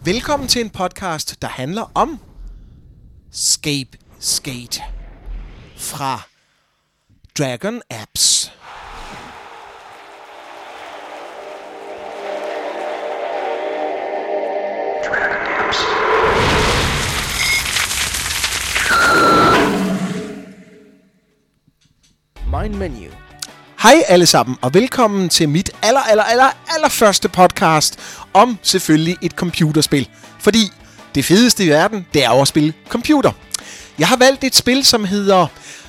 Velkommen til en podcast, der handler om Skate fra Dragon Apps. Mind Menu. Hej alle sammen, og velkommen til mit allerførste podcast om selvfølgelig et computerspil. Fordi det fedeste i verden, det er at spille computer. Jeg har valgt et spil, som hedder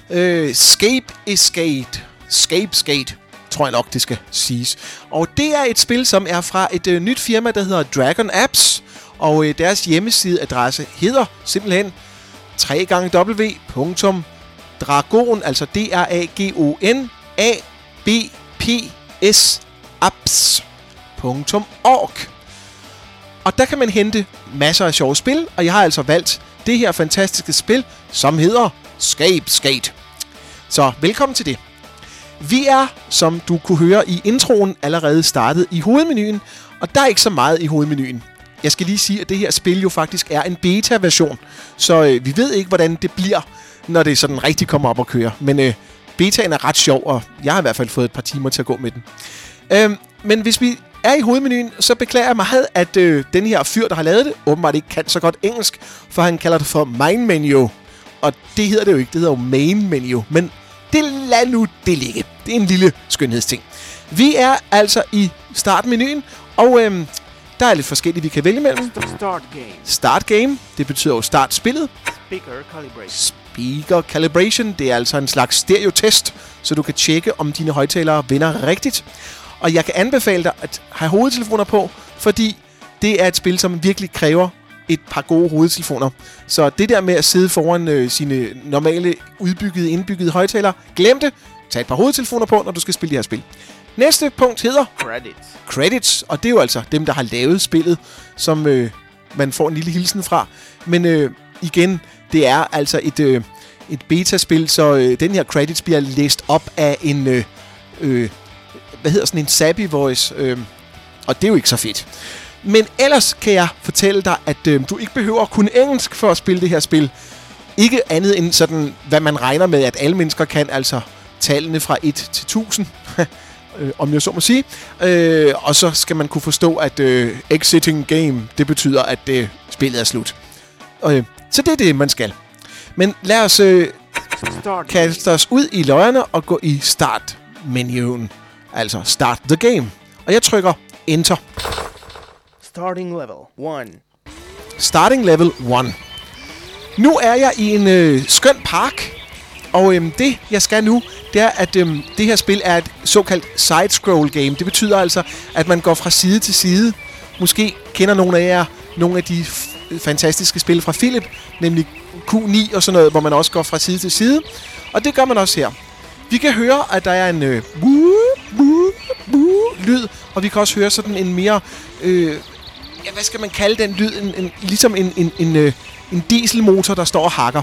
Skate, tror jeg nok det skal siges. Og det er et spil, som er fra et nyt firma, der hedder Dragon Apps. Og deres hjemmesideadresse hedder simpelthen www.dragon, altså DRAGON-ABPS-apps.org. Og der kan man hente masser af sjove spil, og jeg har altså valgt det her fantastiske spil, som hedder Skate. Så velkommen til det. Vi er, som du kunne høre i introen, allerede startet i hovedmenuen, og der er ikke så meget i hovedmenuen. Jeg skal lige sige, at det her spil jo faktisk er en beta-version, så vi ved ikke, hvordan det bliver, når det sådan rigtig kommer op og kører. Men betaen er ret sjov, og jeg har i hvert fald fået et par timer til at gå med den. Men hvis vi er i hovedmenuen, så beklager jeg meget, at den her fyr, der har lavet det, åbenbart ikke kan så godt engelsk, for han kalder det for Mind Menu. Og det hedder det jo ikke, det hedder jo Main Menu. Men lad nu det ligge. Det er en lille skønhedsting. Vi er altså i startmenuen, og der er lidt forskelligt, vi kan vælge mellem. Start game, det betyder jo start spillet. Speaker calibration, det er altså en slags stereotest, så du kan tjekke, om dine højttalere vender rigtigt. Og jeg kan anbefale dig at have hovedtelefoner på, fordi det er et spil, som virkelig kræver et par gode hovedtelefoner. Så det der med at sidde foran sine normale indbyggede højttalere, glem det. Tag et par hovedtelefoner på, når du skal spille det her spil. Næste punkt hedder Credits, og det er jo altså dem, der har lavet spillet, som man får en lille hilsen fra. Men igen, det er altså et betaspil, så den her credits bliver læst op af en en sappy voice, og det er jo ikke så fedt. Men ellers kan jeg fortælle dig, at du ikke behøver at kunne engelsk for at spille det her spil. Ikke andet end sådan, hvad man regner med, at alle mennesker kan, altså tallene fra 1 til 1000, om jeg så må sige. Og så skal man kunne forstå, at exiting game, det betyder, at spillet er slut. Så det er det, man skal. Men lad os kaste os ud i løjerne og gå i start-menuen. Altså start the game. Og jeg trykker enter. Starting level 1. Nu er jeg i en skøn park. Og det jeg skal nu, det er, at det her spil er et såkaldt side-scroll game. Det betyder altså, at man går fra side til side. Måske kender nogle af jer nogle af de fantastiske spil fra Philip, nemlig Q9 og sådan noget, hvor man også går fra side til side. Og det gør man også her. Vi kan høre, at der er en lyd, og vi kan også høre sådan en mere, hvad skal man kalde den lyd? Ligesom en dieselmotor, der står og hakker.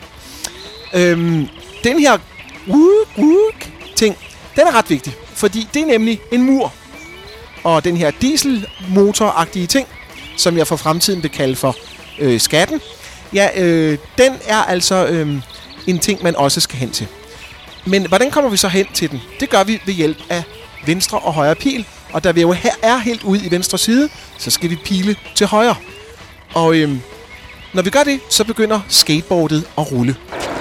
Den her ting, den er ret vigtig, fordi det er nemlig en mur. Og den her dieselmotor-agtige ting, som jeg for fremtiden vil kalde for skatten, den er altså en ting, man også skal hen til. Men hvordan kommer vi så hen til den? Det gør vi ved hjælp af venstre og højre pil. Og da vi jo her er helt ude i venstre side, så skal vi pile til højre. Og når vi gør det, så begynder skateboardet at rulle.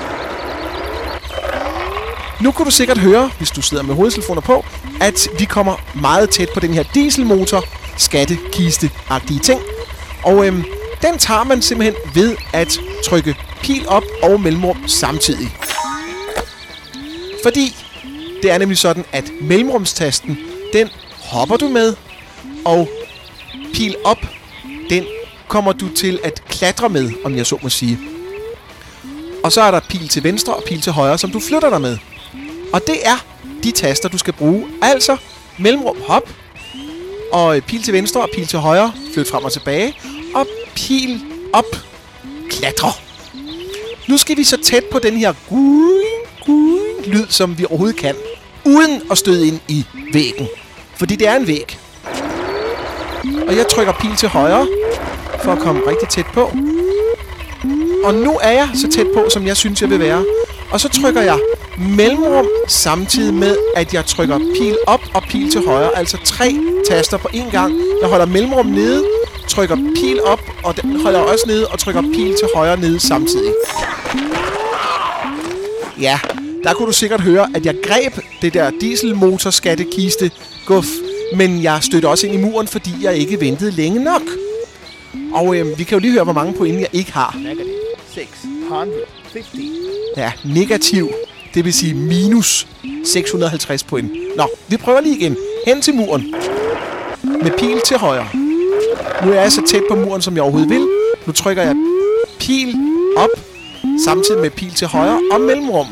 Nu kan du sikkert høre, hvis du sidder med hovedtelefoner på, at vi kommer meget tæt på den her dieselmotor, skattekiste-agtige ting. Og den tager man simpelthen ved at trykke pil op og mellemrum samtidig. Fordi det er nemlig sådan, at mellemrumstasten, den hopper du med, og pil op, den kommer du til at klatre med, om jeg så må sige. Og så er der pil til venstre og pil til højre, som du flytter dig med. Og det er de taster, du skal bruge. Altså mellemrum hop, og pil til venstre og pil til højre, flyt frem og tilbage, og pil op, klatre. Nu skal vi så tæt på den her lyd, som vi overhovedet kan, uden at støde ind i væggen. Fordi det er en væg. Og jeg trykker pil til højre, for at komme rigtig tæt på. Og nu er jeg så tæt på, som jeg synes, jeg vil være. Og så trykker jeg mellemrum samtidig med, at jeg trykker pil op og pil til højre. Altså 3 taster på én gang. Jeg holder mellemrum nede, trykker pil op, og den holder jeg også nede, og trykker pil til højre nede samtidig. Ja, der kunne du sikkert høre, at jeg greb det der dieselmotorskattekiste guf, men jeg stødte også ind i muren, fordi jeg ikke ventede længe nok. Og vi kan jo lige høre, hvor mange point jeg ikke har. Negative 650. Ja, negativ. Det vil sige minus 650 point. Nå, vi prøver lige igen. Hen til muren. Med pil til højre. Nu er jeg så tæt på muren, som jeg overhovedet vil. Nu trykker jeg pil op, samtidig med pil til højre og mellemrum.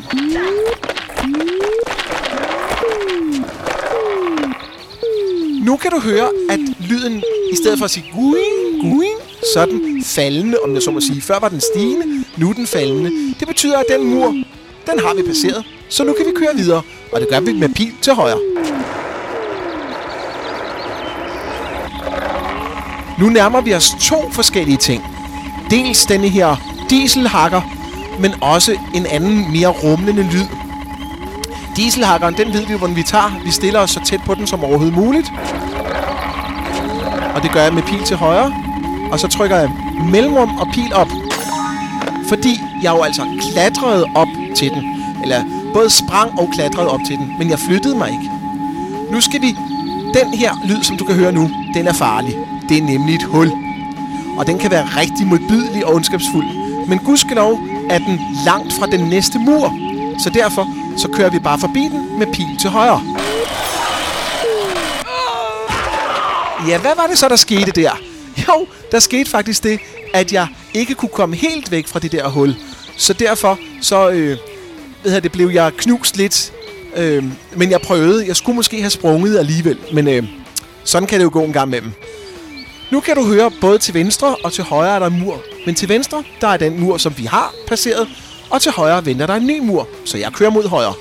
Nu kan du høre, at lyden, i stedet for at sige guing, guing, så er den faldende, om jeg så må sige. Før var den stigende, nu er den faldende. Det betyder, at den mur, den har vi passeret. Så nu kan vi køre videre, og det gør vi med pil til højre. Nu nærmer vi os 2 forskellige ting. Dels denne her dieselhakker, men også en anden, mere rumlende lyd. Dieselhakkeren, den ved vi, hvordan vi tager. Vi stiller os så tæt på den som overhovedet muligt. Og det gør jeg med pil til højre. Og så trykker jeg mellemrum og pil op. Fordi jeg jo altså klatrede op til den. Eller både sprang og klatrede op til den. Men jeg flyttede mig ikke. Nu skal vi... Den her lyd, som du kan høre nu, den er farlig. Det er nemlig et hul. Og den kan være rigtig modbydelig og ondskabsfuld. Men gudskelov er den langt fra den næste mur. Så derfor så kører vi bare forbi den med pil til højre. Ja, hvad var det så, der skete der? Jo, der skete faktisk det, at jeg ikke kunne komme helt væk fra det der hul. Så derfor så blev jeg knust lidt. Men jeg prøvede. Jeg skulle måske have sprunget alligevel. Men sådan kan det jo gå en gang med dem. Nu kan du høre, både til venstre og til højre er der en mur. Men til venstre, der er den mur, som vi har passeret. Og til højre venter der en ny mur, så jeg kører mod højre.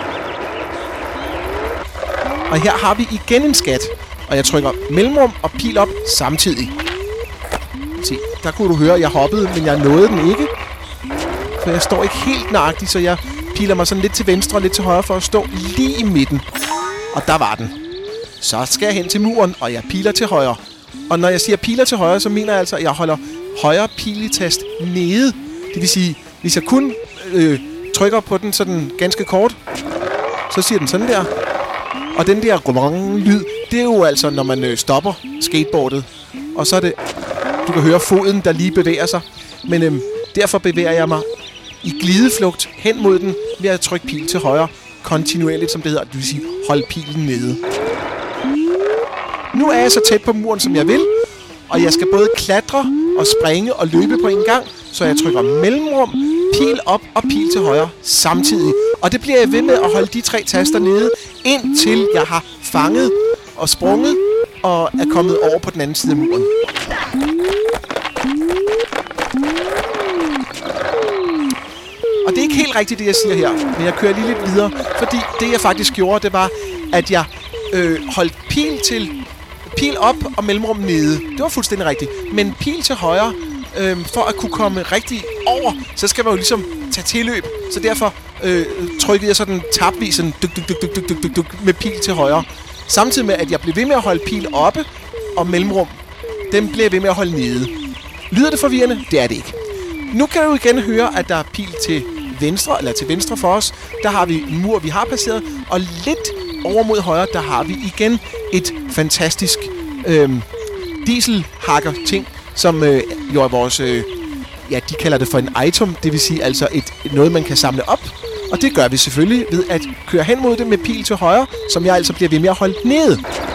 Og her har vi igen en skat. Og jeg trykker mellemrum og pil op samtidig. Se, der kunne du høre, at jeg hoppede, men jeg nåede den ikke. For jeg står ikke helt nøjagtigt, så jeg piler mig sådan lidt til venstre og lidt til højre for at stå lige i midten. Og der var den. Så skal jeg hen til muren, og jeg piler til højre. Og når jeg siger piler til højre, så mener jeg altså, at jeg holder højre piletast nede. Det vil sige, hvis jeg kun trykker på den sådan ganske kort, så siger den sådan der. Og den der lyd, det er jo altså, når man stopper skateboardet. Og så er det, du kan høre foden, der lige bevæger sig. Men derfor bevæger jeg mig i glideflugt hen mod den ved at trykke pil til højre kontinuerligt, som det hedder. Det vil sige, hold pilen nede. Nu er jeg så tæt på muren, som jeg vil. Og jeg skal både klatre og springe og løbe på en gang. Så jeg trykker mellemrum, pil op og pil til højre samtidig. Og det bliver jeg ved med at holde de 3 taster nede, indtil jeg har fanget og sprunget og er kommet over på den anden side af muren. Og det er ikke helt rigtigt, det jeg siger her, men jeg kører lige lidt videre, fordi det jeg faktisk gjorde, det var, at jeg holdt pil op og mellemrum nede. Det var fuldstændig rigtigt. Men pil til højre, for at kunne komme rigtig over, så skal man jo ligesom tage tilløb. Så derfor trykkede jeg sådan tapvis sådan duk med pil til højre. Samtidig med, at jeg blev ved med at holde pil oppe og mellemrum. Den blev jeg ved med at holde nede. Lyder det forvirrende? Det er det ikke. Nu kan du igen høre, at der er pil til venstre, eller til venstre for os. Der har vi en mur, vi har passeret. Og lidt over mod højre, der har vi igen et fantastisk dieselhakker-ting, som jo er vores, de kalder det for en item, det vil sige altså noget, man kan samle op. Og det gør vi selvfølgelig ved at køre hen mod det med pil til højre, som jeg altså bliver ved med at holde nede.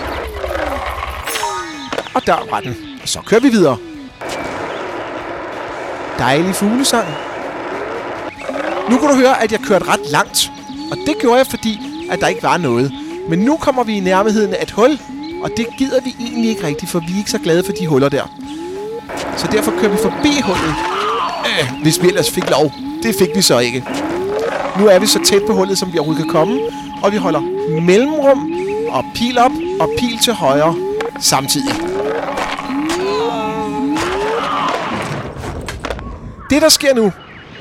Og der var den. Og så kører vi videre. Dejlig fuglesang. Nu kan du høre, at jeg kørte ret langt. Og det gjorde jeg, fordi at der ikke var noget. Men nu kommer vi i nærheden af et hul, og det gider vi egentlig ikke rigtigt, for vi er ikke så glade for de huller der. Så derfor kører vi forbi hullet, hvis vi ellers fik lov. Det fik vi så ikke. Nu er vi så tæt på hullet, som vi overhovedet kan komme, og vi holder mellemrum og pil op og pil til højre samtidig. Det, der sker nu,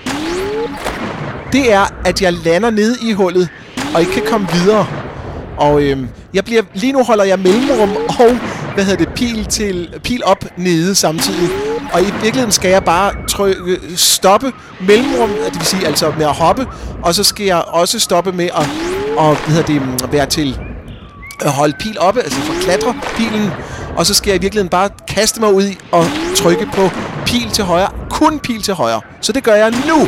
det er, at jeg lander nede i hullet, og ikke kan komme videre. Og lige nu holder jeg mellemrum og, pil op nede samtidig. Og i virkeligheden skal jeg bare stoppe mellemrum, det vil sige altså med at hoppe, og så skal jeg også stoppe med at være til at holde pil oppe, altså for klatre pilen, og så skal jeg i virkeligheden bare kaste mig ud i og trykke på pil til højre, kun pil til højre. Så det gør jeg nu.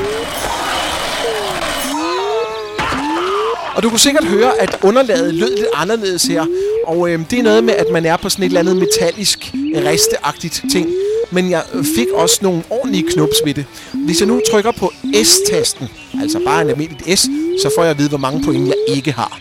Og du kunne sikkert høre, at underlaget lød lidt anderledes her. Og det er noget med, at man er på sådan et eller andet metallisk, risteagtigt ting. Men jeg fik også nogle ordentlige knups ved det. Hvis jeg nu trykker på S-tasten, altså bare en almindelig S, så får jeg at vide, hvor mange point jeg ikke har.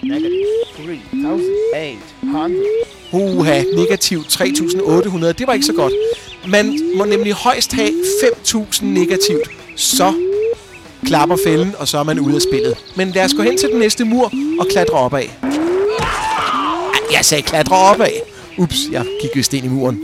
Negativ 3.800. Det var ikke så godt. Man må nemlig højst have 5.000 negativt. Så klapper fælden, og så er man ude af spillet. Men lad os gå hen til den næste mur og klatre opad. Jeg sagde klatre opad. Ups, jeg gik vist ind i muren.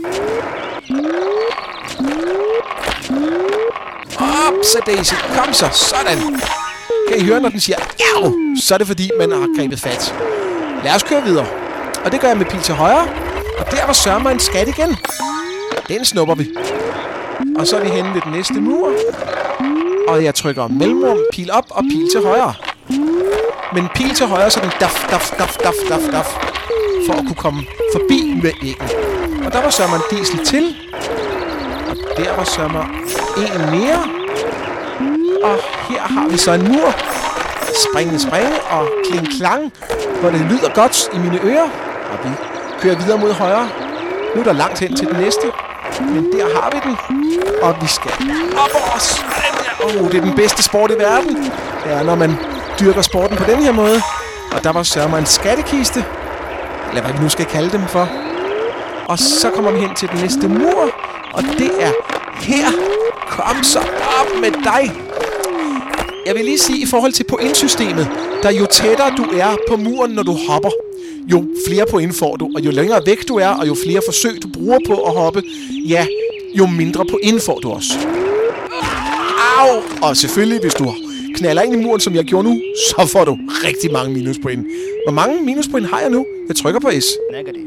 Op, så Daisy. Kom så. Sådan. Kan I høre, når den siger au? Så er det fordi, man har grebet fat. Lad os køre videre. Og det gør jeg med pil til højre. Og der var sørger en skat igen. Den snupper vi. Og så er vi henne ved den næste mur. Og jeg trykker mellemrum, pil op og pil til højre. Men pil til højre, så den daf, for at kunne komme forbi med æggen. Og der var sørger en diesel til. Og der var sørger en mere. Og her har vi så en mur. Springe og kling-klang, hvor det lyder godt i mine ører. Og vi kører videre mod højre. Nu er der langt hen til den næste. Men der har vi den. Og vi skal op over os. Det er den bedste sport i verden. Det er, når man dyrker sporten på den her måde. Og der var sørger en skattekiste. Eller hvad vi nu skal kalde dem for. Og så kommer vi hen til den næste mur. Og det er her. Kom så op med dig. Jeg vil lige sige, i forhold til pointsystemet, der jo tættere du er på muren, når du hopper, jo flere point får du. Og jo længere væk du er, og jo flere forsøg du bruger på at hoppe, ja, jo mindre point får du også. Au! Og selvfølgelig, hvis du knaller ind i muren, som jeg gjorde nu, så får du rigtig mange minuspoint. Hvor mange minuspoint har jeg nu? Jeg trykker på S. Negative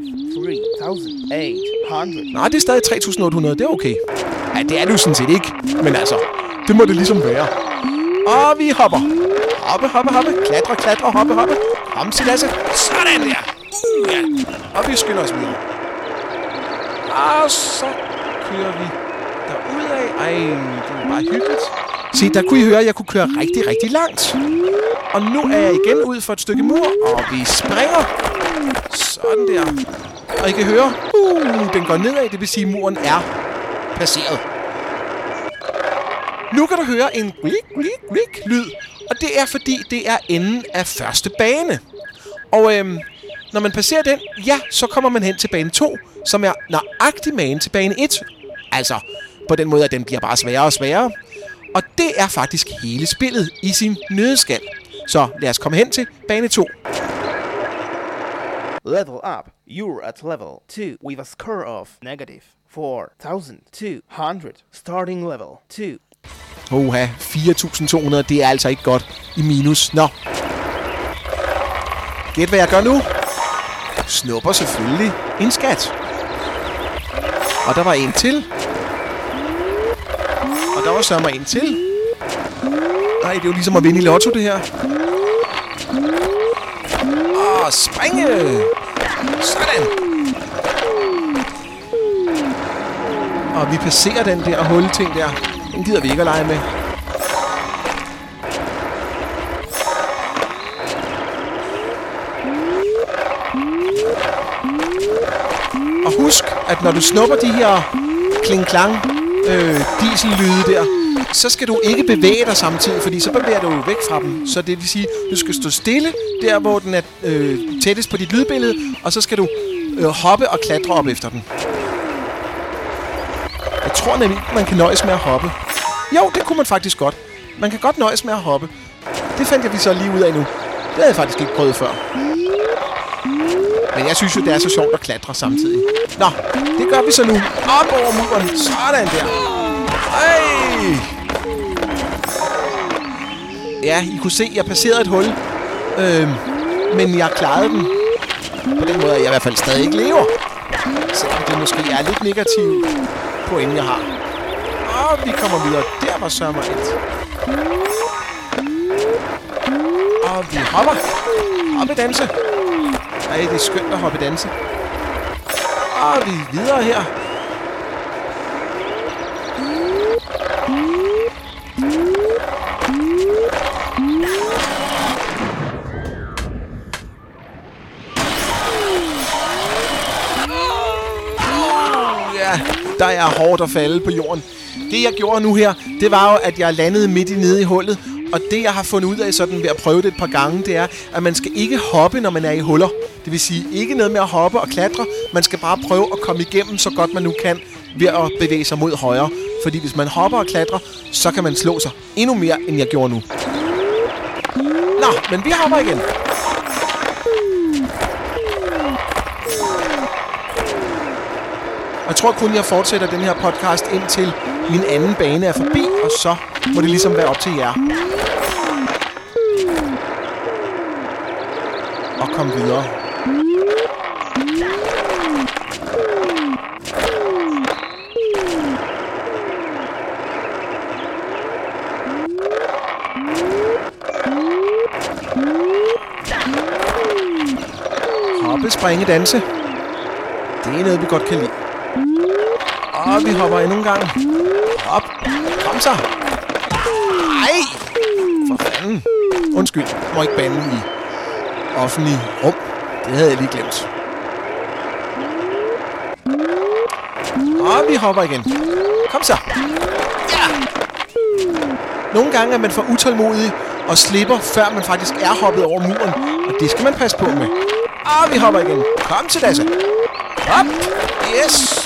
3.800. Nej, det er stadig 3.800. Det er okay. Ja, det er du sådan set ikke. Men altså, det må det ligesom være. Og vi hopper. Hoppe. Klatre, hoppe. Kom til Lasse. Sådan der. Ja. Og vi skynder os videre. Og så kører vi derudad. Ej, det er bare hyggeligt. Se, der kunne I høre, at jeg kunne køre rigtig, rigtig langt. Og nu er jeg igen ud for et stykke mur, og vi springer. Sådan der. Og I kan høre, den går nedad, det vil sige, at muren er passeret. Nu kan du høre en glik lyd, og det er fordi, det er enden af første bane. Og når man passerer den, ja, så kommer man hen til bane 2, som er nøjagtig magen til bane 1. Altså, på den måde, at den bliver bare sværere og sværere. Og det er faktisk hele spillet i sin nøddeskal. Så lad os komme hen til bane 2. Level up. You're at level 2 with a score of negative 4,200. Starting level 2. 4.200, det er altså ikke godt i minus. Nå. Gæt hvad jeg gør nu. Snupper selvfølgelig en skat. Og der var en til. Og der var sørger en til. Nej, det er jo ligesom at vinde i lotto, det her. Og springe. Sådan. Og vi passerer den der hulting der. Den gider vi ikke at lege med. Og husk, at når du snupper de her kling-klang diesellyde der, så skal du ikke bevæge dig samtidig, fordi så bevæger du væk fra dem. Så det vil sige, du skal stå stille der, hvor den er tættest på dit lydbillede, og så skal du hoppe og klatre op efter den. Jeg tror nemlig, man kan nøjes med at hoppe. Jo, det kunne man faktisk godt. Man kan godt nøjes med at hoppe. Det fandt vi så lige ud af nu. Det havde jeg faktisk ikke prøvet før. Men jeg synes jo, det er så sjovt at klatre samtidig. Nå, det gør vi så nu. Op over muren. Sådan der. Ej! Ja, I kunne se, at jeg passerede et hul. Men jeg klarede den. På den måde, at jeg i hvert fald stadig ikke lever. Selvom det måske er lidt negativt point, jeg har. Og vi kommer videre. Der var sørmer et. Og vi hopper. Hoppedanse. Ej, det er skønt at hoppedanse. Og vi er videre her. Ja, der er hårdt at falde på jorden. Det jeg gjorde nu her, det var jo, at jeg landede midt nede i hullet. Og det jeg har fundet ud af sådan ved at prøve det et par gange, det er, at man skal ikke hoppe, når man er i huller. Det vil sige ikke noget med at hoppe og klatre. Man skal bare prøve at komme igennem så godt man nu kan ved at bevæge sig mod højre. Fordi hvis man hopper og klatrer, så kan man slå sig endnu mere, end jeg gjorde nu. Nå, men vi hopper igen. Jeg tror kun, jeg fortsætter den her podcast indtil min anden bane er forbi, og så må det ligesom være op til jer. Og komme videre. Hoppe, springe, danse. Det er noget, vi godt kan lide. Og vi hopper endnu en gang. Hop. Kom så. Ej! For fanden. Undskyld. Jeg må ikke bande i offentlige rum. Det havde jeg lige glemt. Og vi hopper igen. Kom så. Ja! Nogle gange er man for utålmodig og slipper, før man faktisk er hoppet over muren. Og det skal man passe på med. Og vi hopper igen. Kom til Lasse. Hop. Yes.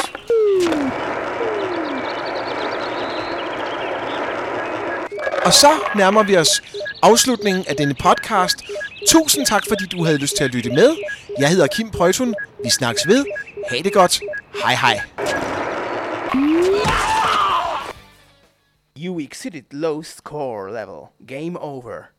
Og så nærmer vi os afslutningen af denne podcast. Tusind tak, fordi du havde lyst til at lytte med. Jeg hedder Kim Prøjtun. Vi snakkes ved. Ha' det godt. Hej hej. You exceeded low score level. Game over.